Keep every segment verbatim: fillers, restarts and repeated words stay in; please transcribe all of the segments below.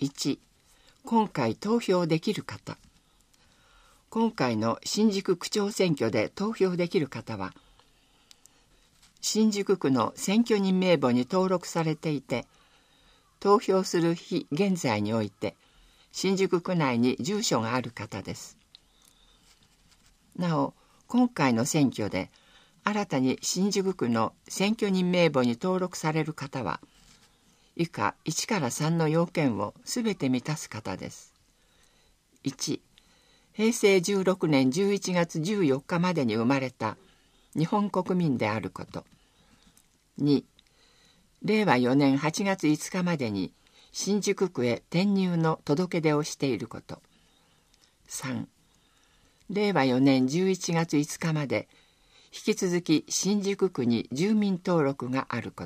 いち、今回投票できる方。今回の新宿区長選挙で投票できる方は、新宿区の選挙人名簿に登録されていて、投票する日現在において、新宿区内に住所がある方です。なお、今回の選挙で、新たに新宿区の選挙人名簿に登録される方は、以下いちからさんの要件をすべて満たす方です。いち、へいせいじゅうろくねんじゅういちがつじゅうよっかまでに生まれた日本国民であること。に、れいわよねんはちがついつかまでに新宿区へ転入の届け出をしていること。さん、れいわよねんじゅういちがついつかまで引き続き新宿区に住民登録があること。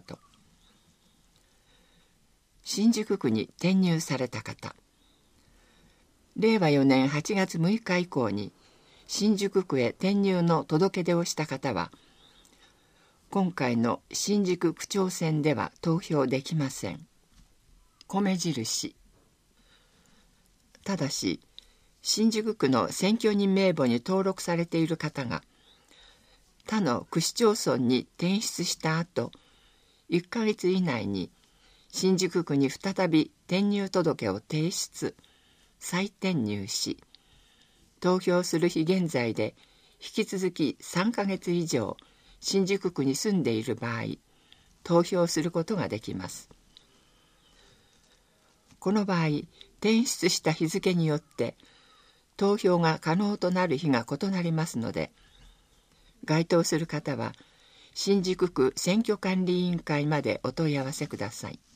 新宿区に転入された方。れいわよねんはちがつむいか以降に新宿区へ転入の届け出をした方は、今回の新宿区長選では投票できません。米印。ただし、新宿区の選挙人名簿に登録されている方が、他の区市町村に転出した後、いっかげつ以内に新宿区に再び転入届を提出、再転入し、投票する日現在で引き続きさんかげつ以上新宿区に住んでいる場合、投票することができます。この場合、転出した日付によって投票が可能となる日が異なりますので、該当する方は新宿区選挙管理委員会までお問い合わせください。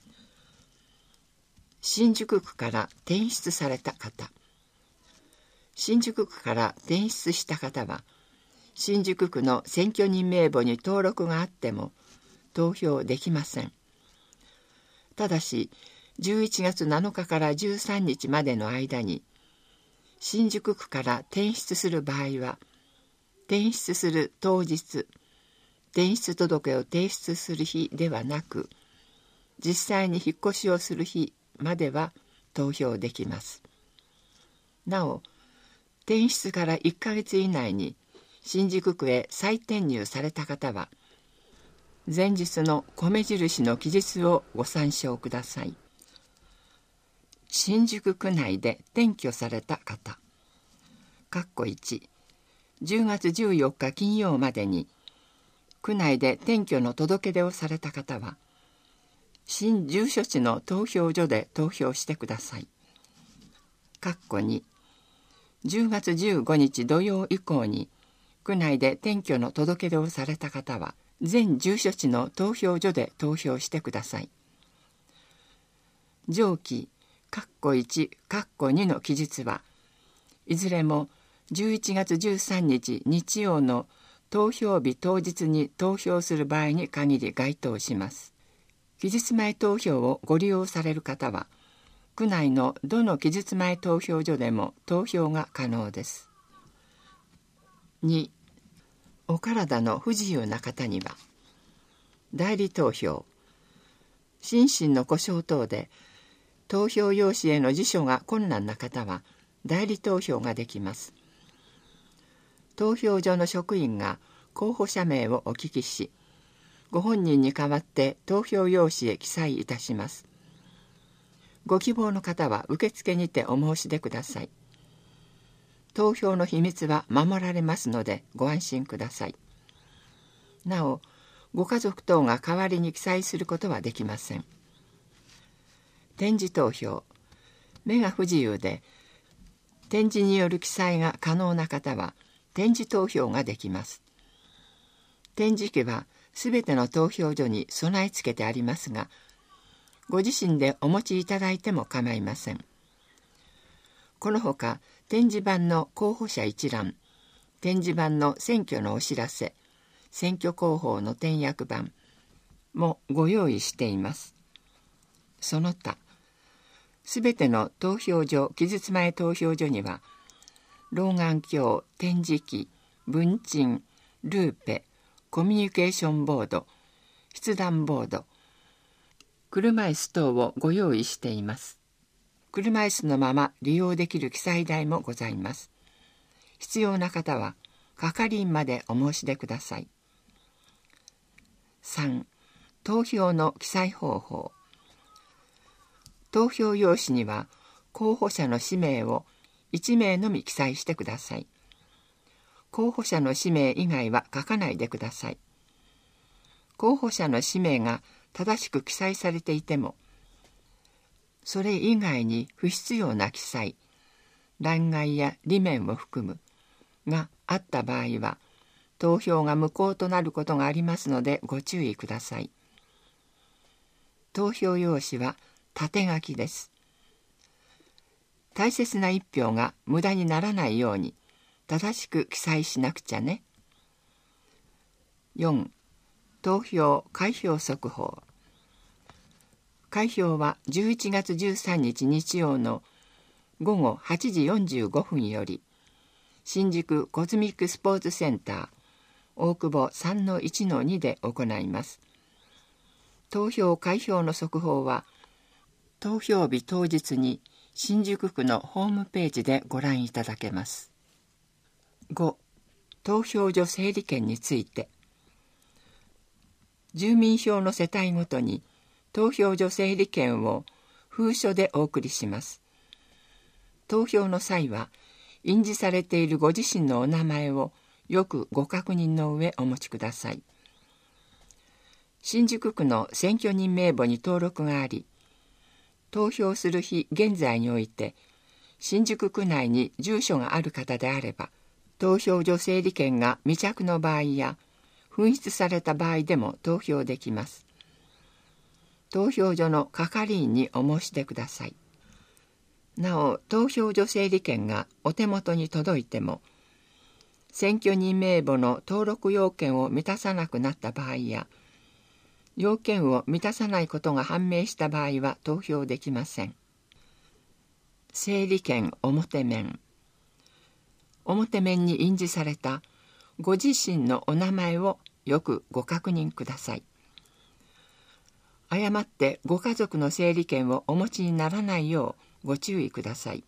新宿区から転出された方。新宿区から転出した方は、新宿区の選挙人名簿に登録があっても投票できません。ただし、じゅういちがつなのかからじゅうさんにちまでの間に、新宿区から転出する場合は、転出する当日、転出届を提出する日ではなく、実際に引っ越しをする日までは投票できます。なお、転出からいっかげつ以内に新宿区へ再転入された方は、前述の米印の記述をご参照ください。新宿区内で転居された方。かっこいち、じゅうがつじゅうよっか金曜までに区内で転居の届け出をされた方は、新住所地の投票所で投票してください。かっこに、じゅうがつじゅうごにち土曜以降に区内で転居の届け出をされた方は、全住所地の投票所で投票してください。上記かっこいち、かっこにの記述はいずれもじゅういちがつじゅうさんにち日曜の投票日当日に投票する場合に限り該当します。期日前投票をご利用される方は、区内のどの期日前投票所でも投票が可能です。に、お体の不自由な方には、代理投票、心身の故障等で投票用紙への辞書が困難な方は、代理投票ができます。投票所の職員が候補者名をお聞きし、ご本人に代わって投票用紙へ記載いたします。ご希望の方は受付にてお申し出ください。投票の秘密は守られますのでご安心ください。なお、ご家族等が代わりに記載することはできません。点字投票、目が不自由で点字による記載が可能な方は点字投票ができます。点字機はすべての投票所に備え付けてありますが、ご自身でお持ちいただいても構いません。このほか、点字版の候補者一覧、点字版の選挙のお知らせ、選挙広報の点訳版もご用意しています。その他、すべての投票所、期日前投票所には、老眼鏡、点字機、文鎮、ルーペ、コミュニケーションボード、筆談ボード、車椅子等をご用意しています。 車椅子のまま利用できる記載台もございます。必要な方は係員までお申し出ください。さん. 投票の記載方法。投票用紙には候補者の氏名をいち名のみ記載してください。候補者の氏名以外は書かないでください。候補者の氏名が正しく記載されていても、それ以外に不必要な記載、欄外や裏面を含むがあった場合は、投票が無効となることがありますのでご注意ください。投票用紙は縦書きです。大切な一票が無駄にならないように正しく記載しなくちゃね。よん. 投票開票速報。開票はじゅういちがつじゅうさんにち日曜のごごはちじよんじゅうごふんより、新宿コズミックスポーツセンター大久保 さんのいちのに で行います。投票開票の速報は投票日当日に新宿区のホームページでご覧いただけます。ご. 投票所整理券について。住民票の世帯ごとに投票所整理券を封書でお送りします。投票の際は印字されているご自身のお名前をよくご確認の上お持ちください。新宿区の選挙人名簿に登録があり、投票する日現在において新宿区内に住所がある方であれば、投票所整理券が未着の場合や紛失された場合でも投票できます。投票所の係員にお申し出ください。なお、投票所整理券がお手元に届いても、選挙人名簿の登録要件を満たさなくなった場合や、要件を満たさないことが判明した場合は投票できません。整理券表面。表面に印字されたご自身のお名前をよくご確認ください。誤ってご家族の整理券をお持ちにならないようご注意ください。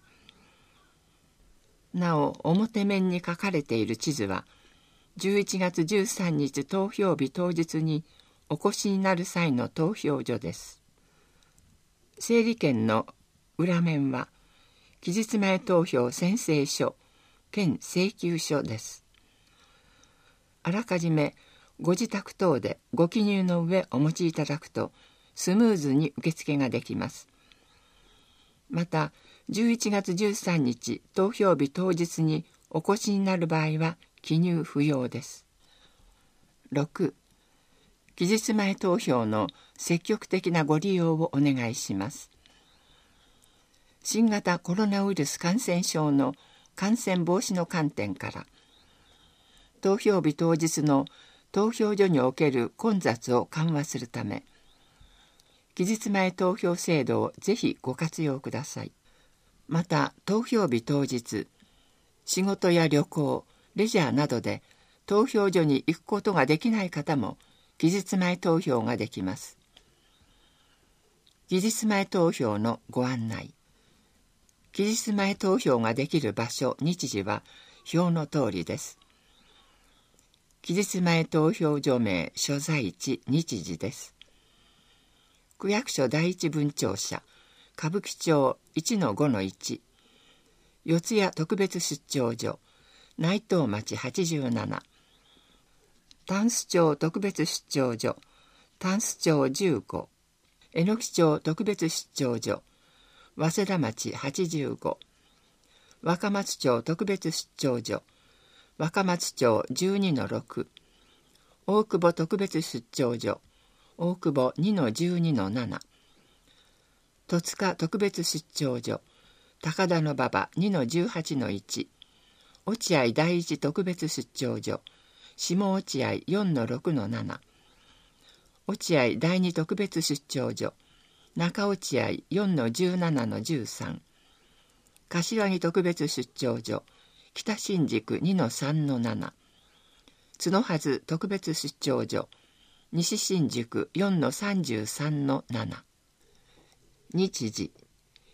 なお、表面に書かれている地図は、じゅういちがつじゅうさんにち投票日当日にお越しになる際の投票所です。整理券の裏面は、期日前投票宣誓書兼請求書です。あらかじめご自宅等でご記入の上お持ちいただくと、スムーズに受付ができます。また、じゅういちがつじゅうさんにち投票日当日にお越しになる場合は記入不要です。ろく. 期日前投票の積極的なご利用をお願いします。新型コロナウイルス感染症の感染防止の観点から、投票日当日の投票所における混雑を緩和するため、期日前投票制度をぜひご活用ください。また、投票日当日、仕事や旅行、レジャーなどで投票所に行くことができない方も期日前投票ができます。期日前投票のご案内。期日前投票ができる場所、日時は表の通りです。期日前投票所名、所在地、日時です。区役所第一分庁舎、歌舞伎町 いちのごのいち、四谷特別出張所、内藤町はちじゅうなな、タンス町特別出張所、タンス町じゅうご、榎木町特別出張所、早稲田町はちじゅうご、若松町特別出張所、若松町じゅうにのろく、大久保特別出張所、大久保にのじゅうにのなな、戸塚特別出張所、高田馬場にのじゅうはちのいち、落合第一特別出張所、下落合よんのろくのなな、落合第二特別出張所、中落合よんのじゅうななのじゅうさん、柏木特別出張所、北新宿にのさんのなな、角筈特別出張所、西新宿よんのさんじゅうさんのなな。日時、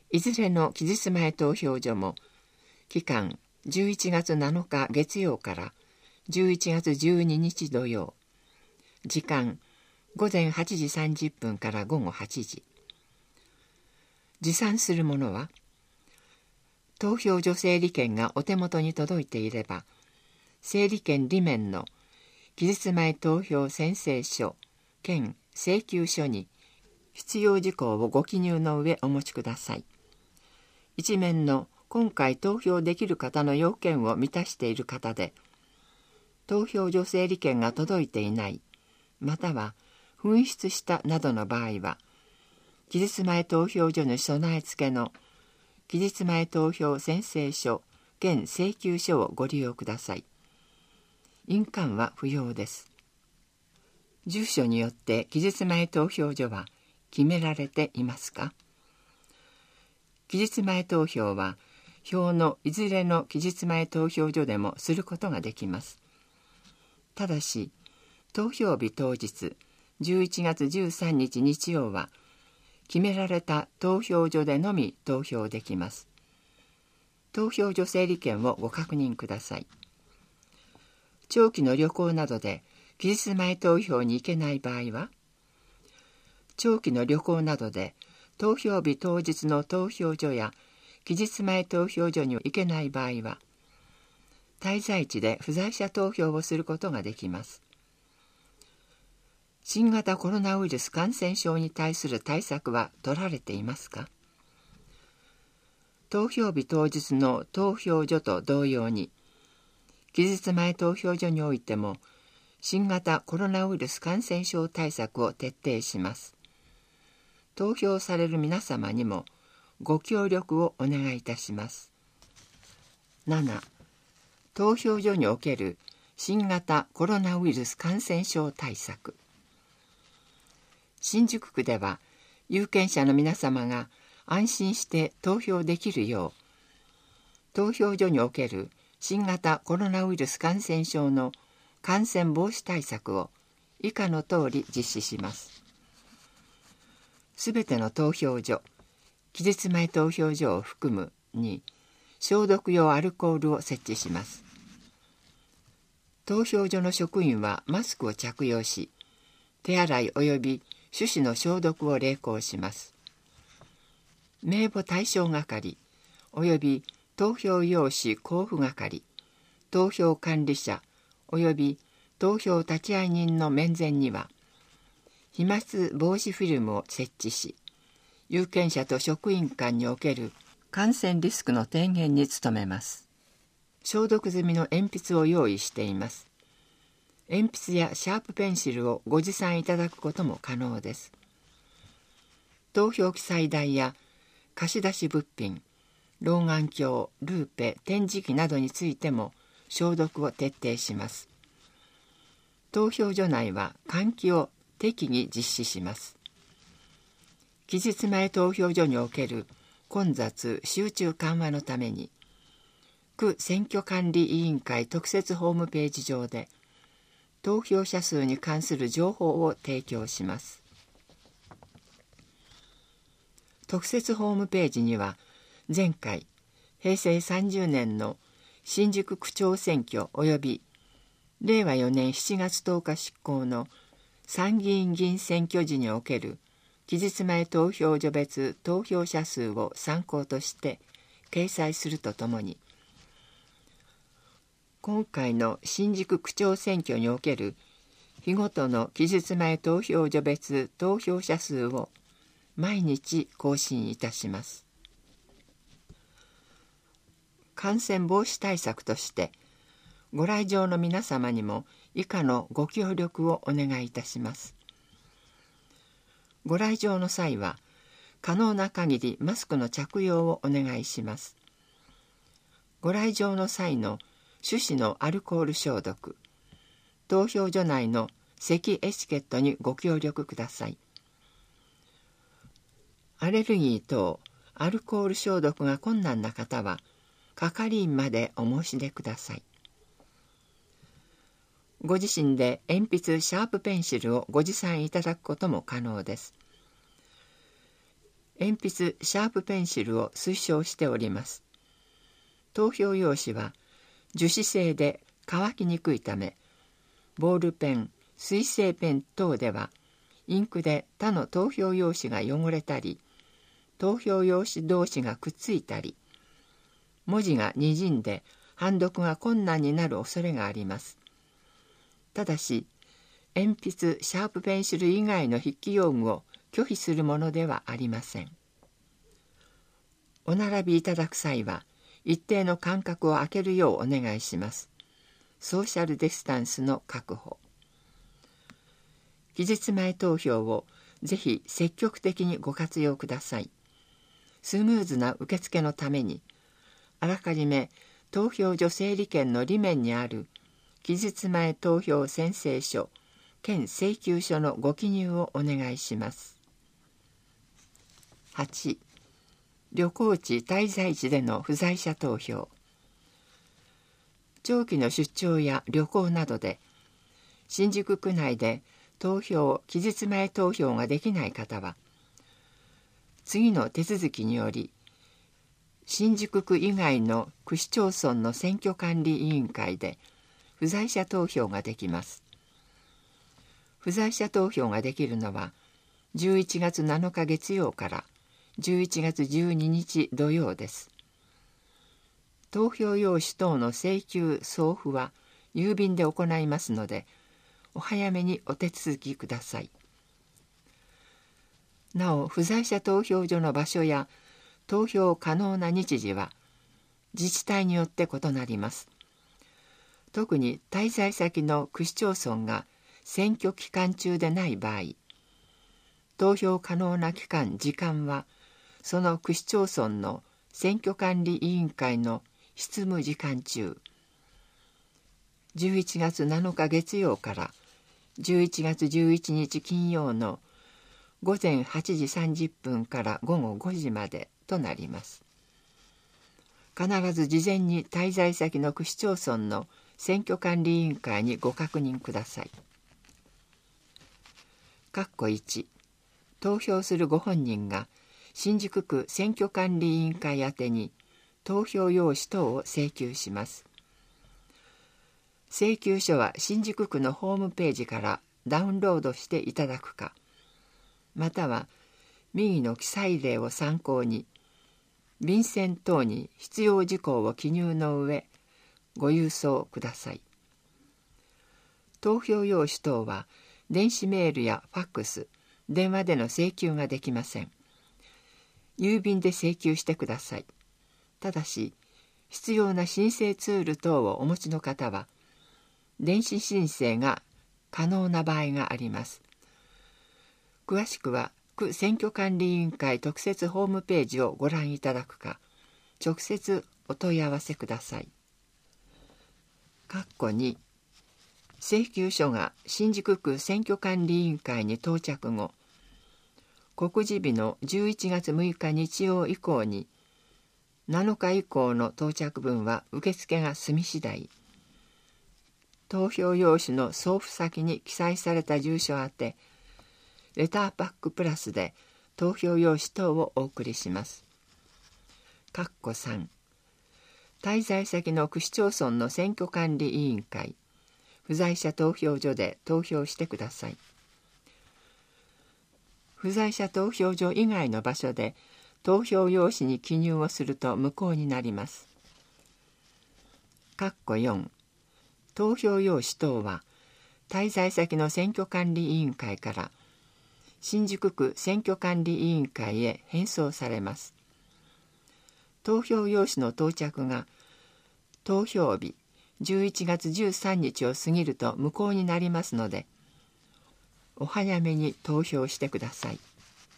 いずれの期日前投票所も期間じゅういちがつなのか月曜からじゅういちがつじゅうににち土曜、時間ごぜんはちじさんじゅっぷんからごごはちじ。持参するものは、投票所整理券がお手元に届いていれば、整理券裏面の期日前投票宣誓書兼請求書に必要事項をご記入の上お持ちください。一面の今回投票できる方の要件を満たしている方で、投票所整理券が届いていない、または紛失したなどの場合は、期日前投票所に備え付けの期日前投票宣誓書兼請求書をご利用ください。印鑑は不要です。住所によって期日前投票所は決められていますか？期日前投票は票のいずれの期日前投票所でもすることができます。ただし、投票日当日じゅういちがつじゅうさんにち日曜は決められた投票所でのみ投票できます。投票所整理券をご確認ください。長期の旅行などで期日前投票に行けない場合は、長期の旅行などで投票日当日の投票所や期日前投票所に行けない場合は、滞在地で不在者投票をすることができます。新型コロナウイルス感染症に対する対策は取られていますか？投票日当日の投票所と同様に、期日前投票所においても新型コロナウイルス感染症対策を徹底します。投票される皆様にもご協力をお願いいたします。なな、投票所における新型コロナウイルス感染症対策。新宿区では有権者の皆様が安心して投票できるよう、投票所における新型コロナウイルス感染症の感染防止対策を以下の通り実施します。すべての投票所、期日前投票所を含むに消毒用アルコールを設置します。投票所の職員はマスクを着用し、手洗い及び手指の消毒を励行します。名簿対象係及び投票用紙交付係、投票管理者及び投票立会人の面前には、飛沫防止フィルムを設置し、有権者と職員間における感染リスクの低減に努めます。消毒済みの鉛筆を用意しています。鉛筆やシャープペンシルをご持参いただくことも可能です。投票記載台や貸し出し物品、老眼鏡、ルーペ、点字機などについても消毒を徹底します。投票所内は換気を適宜実施します。期日前投票所における混雑・集中緩和のために、区選挙管理委員会特設ホームページ上で投票者数に関する情報を提供します。特設ホームページには、前回へいせいさんじゅうねんの新宿区長選挙及びれいわよねんしちがつとおか執行の参議院議員選挙時における期日前投票所別投票者数を参考として掲載するとともに、今回の新宿区長選挙における日ごとの期日前投票所別投票者数を毎日更新いたします。感染防止対策として、ご来場の皆様にも以下のご協力をお願いいたします。ご来場の際は、可能な限りマスクの着用をお願いします。ご来場の際の手指のアルコール消毒、投票所内の席エチケットにご協力ください。アレルギー等アルコール消毒が困難な方は、係員までお申し出ください。ご自身で鉛筆、シャープペンシルをご持参いただくことも可能です。 鉛筆シャープペンシルを推奨しております。投票用紙は樹脂製で乾きにくいため、ボールペン、水性ペン等ではインクで他の投票用紙が汚れたり、投票用紙同士がくっついたり、文字がにじんで判読が困難になる恐れがあります。ただし、鉛筆シャープペンシル以外の筆記用具を拒否するものではありません。お並びいただく際は、一定の間隔を空けるようお願いします。ソーシャルディスタンスの確保。期日前投票をぜひ積極的にご活用ください。スムーズな受付のために、あらかじめ投票所整理券の裏面にある期日前投票宣誓書兼請求書のご記入をお願いします。はち. 旅行地滞在地での不在者投票。長期の出張や旅行などで新宿区内で投票期日前投票ができない方は、次の手続きにより新宿区以外の区市町村の選挙管理委員会で不在者投票ができます。不在者投票ができるのはじゅういちがつなのか月曜からじゅういちがつじゅうににち土曜です。投票用紙等の請求送付は郵便で行いますので、お早めにお手続きください。なお、不在者投票所の場所や投票可能な日時は自治体によって異なります。特に滞在先の区市町村が選挙期間中でない場合、投票可能な期間・時間はその区市町村の選挙管理委員会の執務時間中、じゅういちがつなのか月曜からじゅういちがつじゅういちにち金曜のごぜんはちじさんじゅっぷんからごごごじまでとなります。必ず事前に滞在先の区市町村の選挙管理委員会にご確認ください。括弧いち. 投票するご本人が新宿区選挙管理委員会宛てに投票用紙等を請求します。請求書は新宿区のホームページからダウンロードしていただくか、または右の記載例を参考に便箋等に必要事項を記入の上ご郵送ください。投票用紙等は電子メールやファックス、電話での請求ができません。郵便で請求してください。ただし、必要な申請ツール等をお持ちの方は、電子申請が可能な場合があります。詳しくは、区選挙管理委員会特設ホームページをご覧いただくか、直接お問い合わせください。括弧に、請求書が新宿区選挙管理委員会に到着後、告示日のじゅういちがつむいか日曜以降に、なのか以降の到着分は受付が済み次第、投票用紙の送付先に記載された住所宛て、レターパックプラスで投票用紙等をお送りします。括弧さん. 滞在先の区市町村の選挙管理委員会、不在者投票所で投票してください。不在者投票所以外の場所で投票用紙に記入をすると無効になります。括弧よん. 投票用紙等は滞在先の選挙管理委員会から新宿区選挙管理委員会へ返送されます。投票用紙の到着が投票日じゅういちがつじゅうさんにちを過ぎると無効になりますので、お早めに投票してください。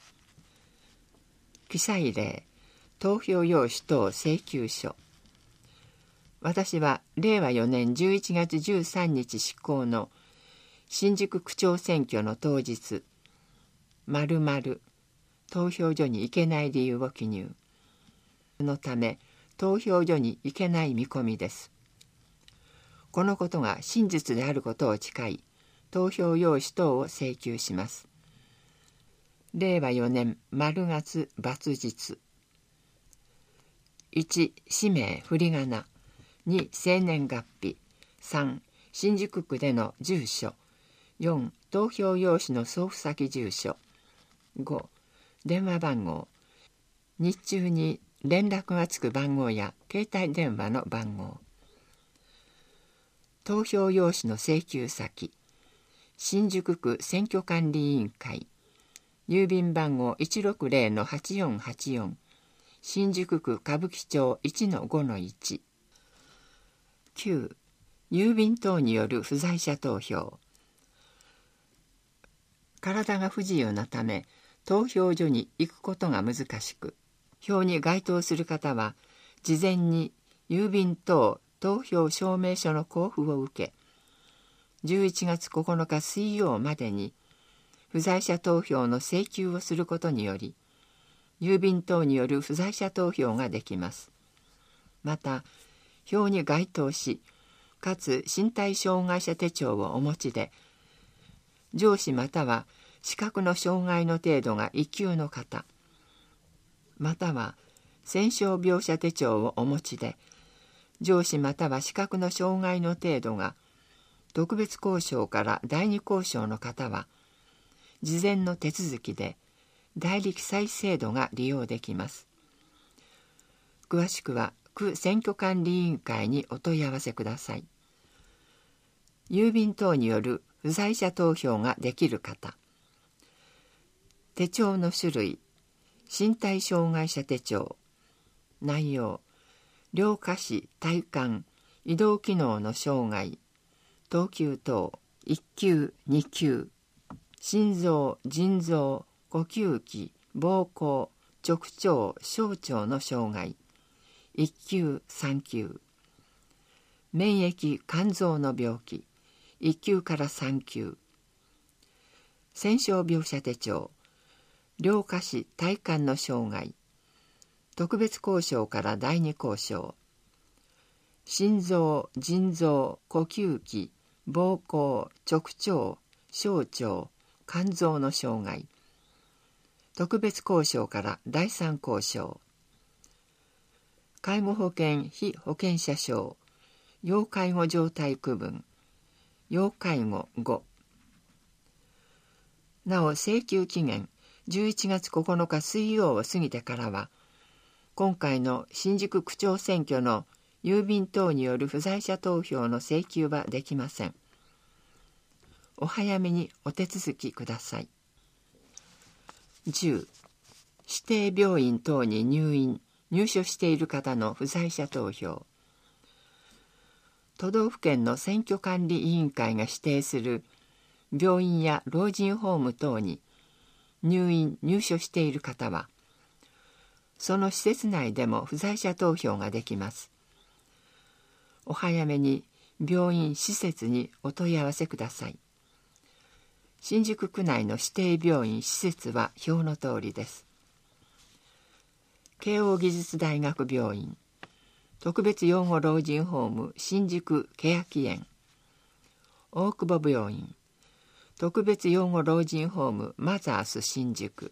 記載例、投票用紙等請求書。私はれいわよねんじゅういちがつじゅうさんにち施行の新宿区長選挙の当日、〇〇投票所に行けない理由を記入のため投票所に行けない見込みです。このことが真実であることを誓い、投票用紙等を請求します。 れいわよねん丸月罰日。いち氏名振り仮名、に生年月日、さん新宿区での住所、よん投票用紙の送付先住所、ご電話番号、日中に連絡がつく番号や携帯電話の番号。投票用紙の請求先、新宿区選挙管理委員会、郵便番号 いちろくぜろのはちよんはちよん、新宿区歌舞伎町 いちのごのいち。きゅう郵便等による不在者投票。体が不自由なため投票所に行くことが難しく、票に該当する方は事前に郵便等投票証明書の交付を受け、じゅういちがつここのか水曜までに不在者投票の請求をすることにより、郵便等による不在者投票ができます。また、票に該当し、かつ身体障害者手帳をお持ちで、上肢または視覚の障害の程度がいっ級の方、または戦傷病者手帳をお持ちで、上肢または視覚の障害の程度が特別交渉から第二交渉の方は、事前の手続きで代理記載制度が利用できます。詳しくは区選挙管理委員会にお問い合わせください。郵便等による不在者投票ができる方。手帳の種類、身体障害者手帳。内容、両下肢、体幹、移動機能の障害、等級等、いっ級、に級、心臓、腎臓、呼吸器、膀胱、直腸、小腸の障害、いっ級、さん級。免疫、肝臓の病気、いっ級からさん級。戦傷病者手帳、両下肢、体幹の障害、特別交渉から第二交渉。心臓、腎臓、呼吸器、膀胱、直腸、小腸、肝臓の障害、特別交渉から第三交渉。介護保険被保険者証、要介護状態区分、要介護ご。なお請求期限じゅういちがつここのか水曜を過ぎてからは、今回の新宿区長選挙の郵便等による不在者投票の請求はできません。お早めにお手続きください。じゅう指定病院等に入院、入所している方の不在者投票。都道府県の選挙管理委員会が指定する病院や老人ホーム等に入院・入所している方は、その施設内でも不在者投票ができます。お早めに病院・施設にお問い合わせください。新宿区内の指定病院・施設は表の通りです。慶應義塾大学病院、特別養護老人ホーム新宿欅園、大久保病院、特別養護老人ホームマザース新宿、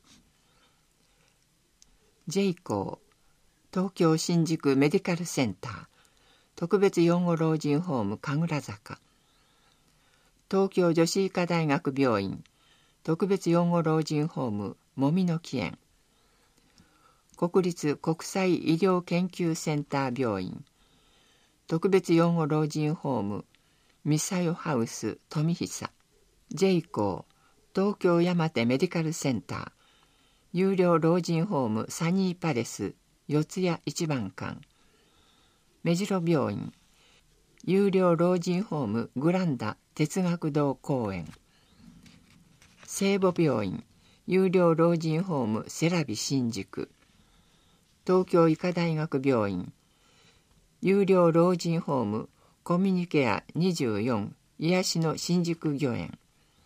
ジェイコー、東京新宿メディカルセンター、特別養護老人ホーム神楽坂、東京女子医科大学病院、特別養護老人ホームもみの木園、国立国際医療研究センター病院、特別養護老人ホームミサヨハウス富久、ジェイコー、東京山手メディカルセンター、有料老人ホームサニーパレス四谷一番館、目白病院、有料老人ホームグランダ哲学堂公園、聖母病院、有料老人ホームセラビ新宿、東京医科大学病院、有料老人ホームコミュニケアにじゅうよん癒しの新宿御苑、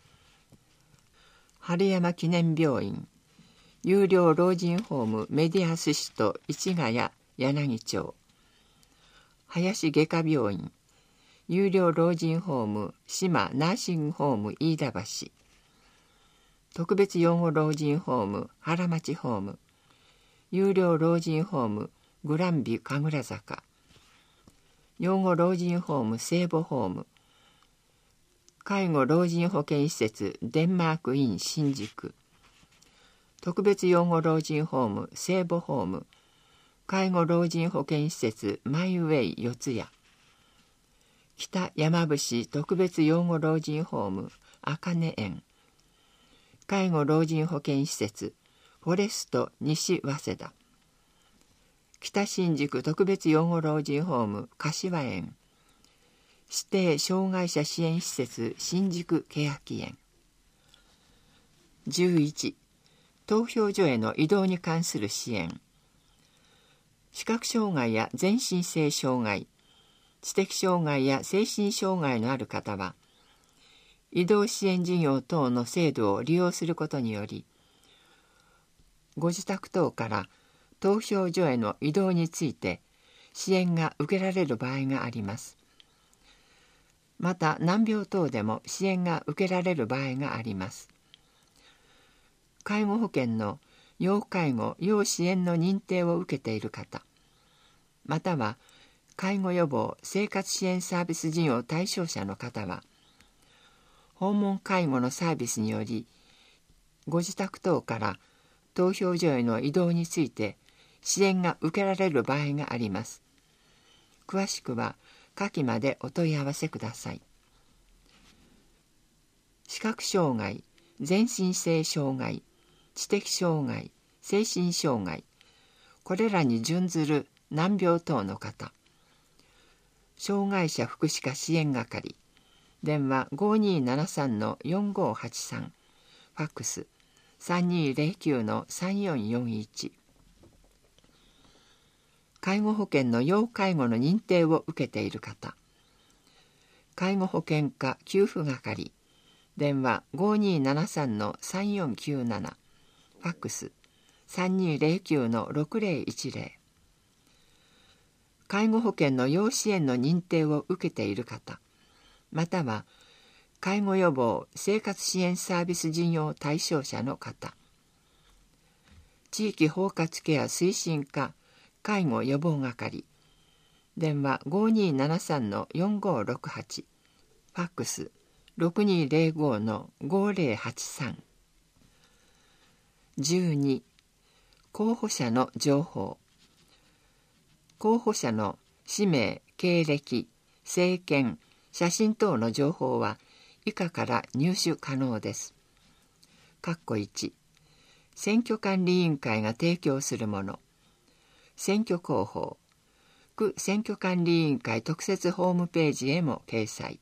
春山記念病院、有料老人ホームメディアスシト市ヶ谷柳町、林外科病院、有料老人ホーム島ナーシングホーム飯田橋、 特別養護老人ホーム原町ホーム、有料老人ホームグランビ神楽坂、養護老人ホーム聖母ホーム、介護老人保健施設デンマークイン新宿、特別養護老人ホーム聖母ホーム、介護老人保健施設マイウェイ四谷、北山伏特別養護老人ホームあかね園、介護老人保健施設フォレスト西早稲田、北新宿特別養護老人ホーム柏園、指定障害者支援施設新宿けやき園。じゅういち、投票所への移動に関する支援。視覚障害や全身性障害、知的障害や精神障害のある方は、移動支援事業等の制度を利用することにより、ご自宅等から投票所への移動について支援が受けられる場合があります。また難病等でも支援が受けられる場合があります。介護保険の要介護・要支援の認定を受けている方、または介護予防・生活支援サービス事業対象者の方は、訪問介護のサービスにより、ご自宅等から投票所への移動について支援が受けられる場合があります。詳しくは下記までお問い合わせください。視覚障害、全身性障害、知的障害、精神障害、これらに準ずる難病等の方、障害者福祉課支援係、電話 ごにーななさんのよんごーはちさん、ファックス さんにーぜろきゅうのさんよんよんいち。介護保険の要介護の認定を受けている方、介護保険課給付係、電話 ごにーななさんのさんよんきゅうなな、ファックス さんにーぜろきゅうのろくぜろいちぜろ。介護保険の要支援の認定を受けている方、または介護予防・生活支援サービス事業対象者の方、地域包括ケア推進課介護予防係、電話 ごにーななさんのよんごーろくはち、ファックス ろくにーぜろごのごぜろはちさん。じゅうに、候補者の情報。候補者の氏名、経歴、政見、写真等の情報は以下から入手可能です。括弧いち、選挙管理委員会が提供するもの、選挙広報、区選挙管理委員会特設ホームページへも掲載。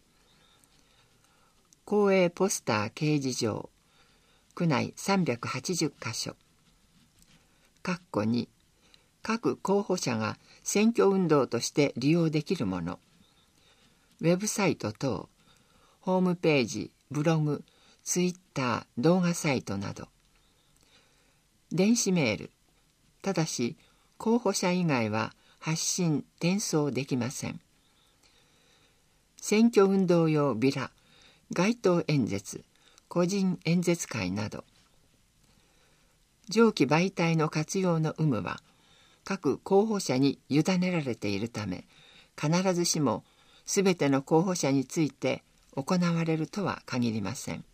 公営ポスター掲示場、区内さんびゃくはちじゅっかしょ。括弧に、各候補者が選挙運動として利用できるもの、ウェブサイト等、ホームページ、ブログ、ツイッター、動画サイトなど。電子メール、ただし候補者以外は発信・転送できません。選挙運動用ビラ、街頭演説、個人演説会など。上記媒体の活用の有無は各候補者に委ねられているため、必ずしもすべての候補者について行われるとは限りません。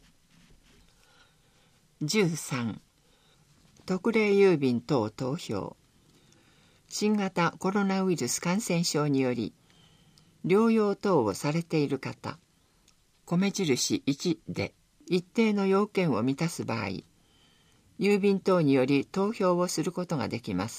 じゅうさん、特例郵便等投票。新型コロナウイルス感染症により療養等をされている方、米印いちで一定の要件を満たす場合、郵便等により投票をすることができます。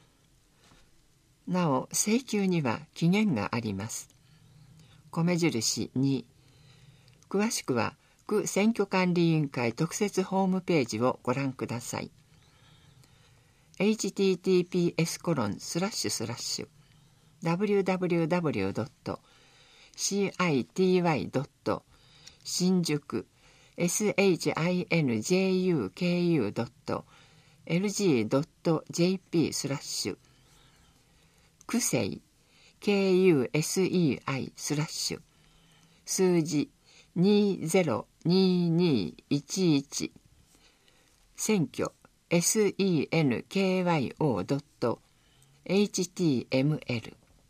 なお、請求には期限があります。米印に、詳しくは区選挙管理委員会特設ホームページをご覧ください。エイチティーティーピーエスコロンスラッシュスラッシュダブリューダブリューダブリュードットシーアイティーワイドット新宿 エスエイチアイエヌジェーユーケーユードットエルジードットジェーピースラッシュ区政 ケーユーエスイーアイ スラッシュ数字にーぜろにーにーいちいち選挙 センキョ ドット エイチティーエムエル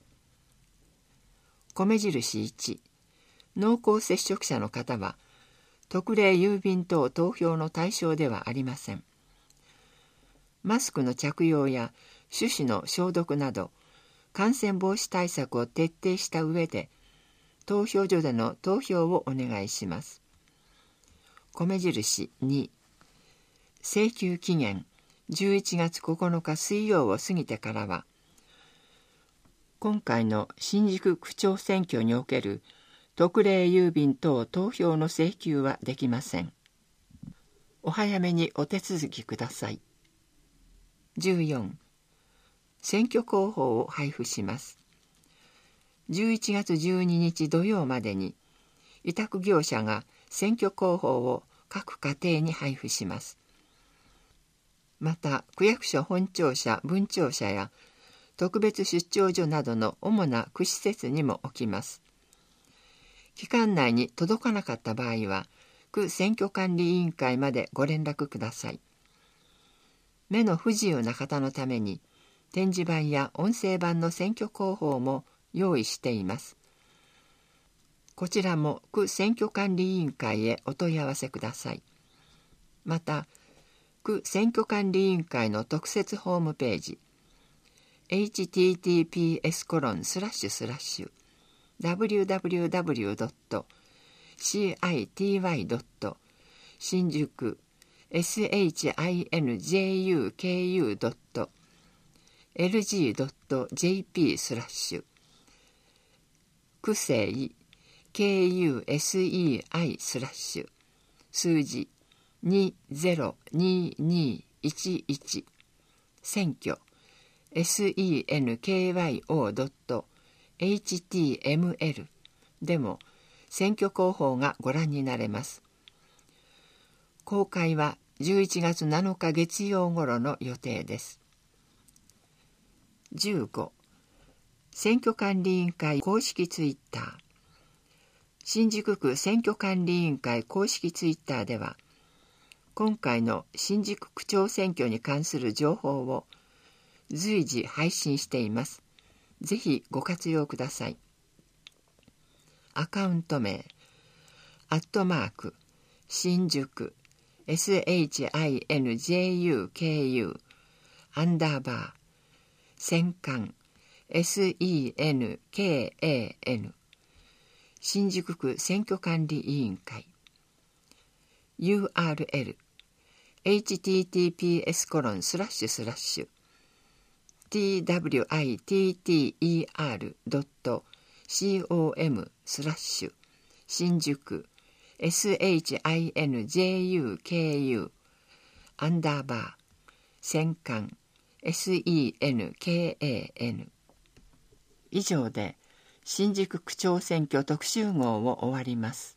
米印いち、濃厚接触者の方は特例郵便等投票の対象ではありません。マスクの着用や手指の消毒など感染防止対策を徹底した上で投票所での投票をお願いします。米印に、請求期限じゅういちがつここのか水曜を過ぎてからは今回の新宿区長選挙における特例郵便等投票の請求はできません。お早めにお手続きください。じゅうよん、選挙公報を配布します。じゅういちがつじゅうににち土曜までに委託業者が選挙公報を各家庭に配布します。また区役所本庁舎分庁舎や特別出張所などの主な区施設にも置きます。期間内に届かなかった場合は区選挙管理委員会までご連絡ください。目の不自由な方のために展示板や音声版の選挙公報も用意しています。こちらも区選挙管理委員会へお問い合わせください。また区選挙管理委員会の特設ホームページ エイチティーティーピーエスコロンスラッシュスラッシュダブリューダブリューダブリュードットシーアイティーワイドット新宿 エスエイチアイエヌジェーユーケーユードットエルジードットジェーピースラッシュ区政 ケーユーエスイーアイ スラッシュ数字にゼロににいちいち選挙 センキョ ドット エイチティーエムエル でも選挙公報がご覧になれます。公開はじゅういちがつなのか月曜頃の予定です。じゅうご、選挙管理委員会公式ツイッター。新宿区選挙管理委員会公式ツイッターでは今回の新宿区長選挙に関する情報を随時配信しています。ぜひご活用ください。アカウント名、アットマーク、新宿、エスエイチアイエヌジェーユーケーユー、アンダーバー、選管、エスイーエヌケーエーエヌ、新宿区選挙管理委員会。ユーアールエル、エイチティーティーピーエスコロンスラッシュスラッシュティーダブリューアイティーティーイーアールドットシーオーエムスラッシュ新宿 エスエイチアイエヌジェーユーケーユー アンダーバー選管 エスイーエヌケーエーエヌ。 以上で新宿区長選挙特集号を終わります。